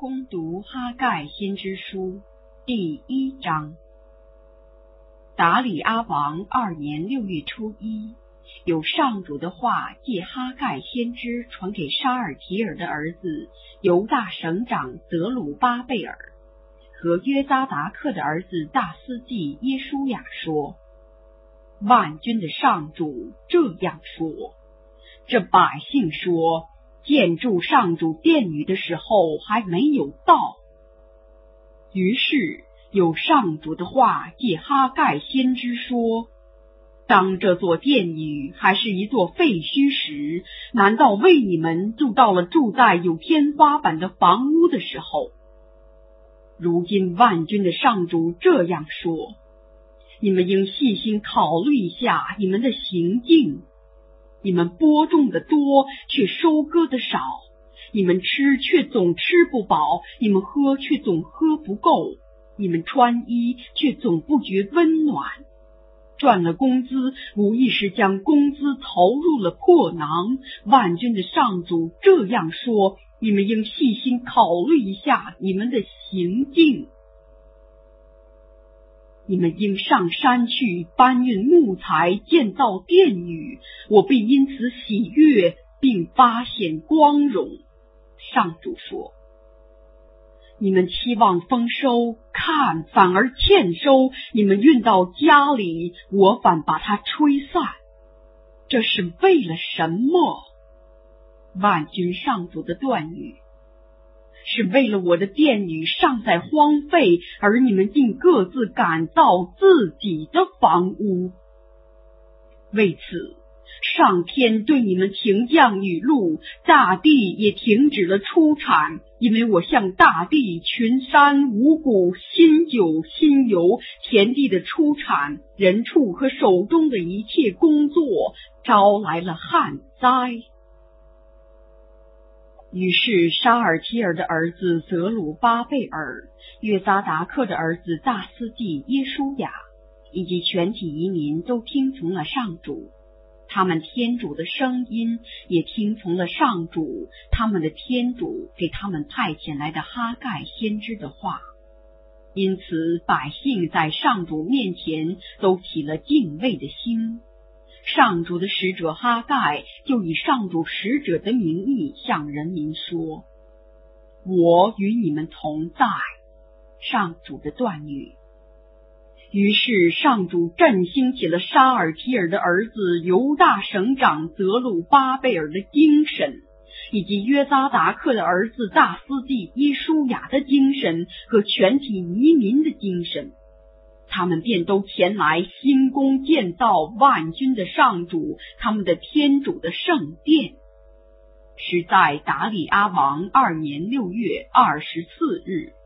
攻读哈盖先知书第1章。达里阿王2年6月初1，有上主的话借哈盖先知传给沙尔提尔的儿子犹大省长德鲁巴贝尔和约扎达克的儿子大司祭耶书亚说：万军的上主这样说，这百姓说，建筑上主殿宇的时候还没有到。于是有上主的话借哈盖先知说：当这座殿宇还是一座废墟时，难道为你们就到了住在有天花板的房屋的时候？如今万军的上主这样说，你们应细心考虑一下你们的行径。你们播种的多，却收割的少；你们吃却总吃不饱，你们喝却总喝不够；你们穿衣却总不觉温暖。赚了工资，无疑是将工资投入了破囊。万军的上主这样说，你们应细心考虑一下你们的行径。你们应上山去搬运木材建造殿宇，我必因此喜悦，并发现光荣。上主说：你们期望丰收，看反而欠收；你们运到家里，我反把它吹散。这是为了什么？万军上主的断语，是为了我的殿宇尚在荒废，而你们竟各自改造自己的房屋。为此，上天对你们停降雨露，大地也停止了出产，因为我向大地、群山、五谷、新酒、新油、田地的出产、人畜和手中的一切工作招来了旱灾。于是沙尔提尔的儿子泽鲁巴贝尔、约扎达克的儿子大司祭耶书亚以及全体移民都听从了上主，他们天主的声音，也听从了上主他们的天主给他们派遣来的哈盖先知的话。因此百姓在上主面前都起了敬畏的心。上主的使者哈盖就以上主使者的名义向人民说：我与你们同在。上主的断语。于是上主振兴起了沙尔提尔的儿子犹大省长德鲁巴贝尔的精神，以及约扎达克的儿子大司祭耶书亚的精神和全体移民的精神。他们便都前来兴工建造万军的上主他们的天主的圣殿。是在达里阿王2年6月24日。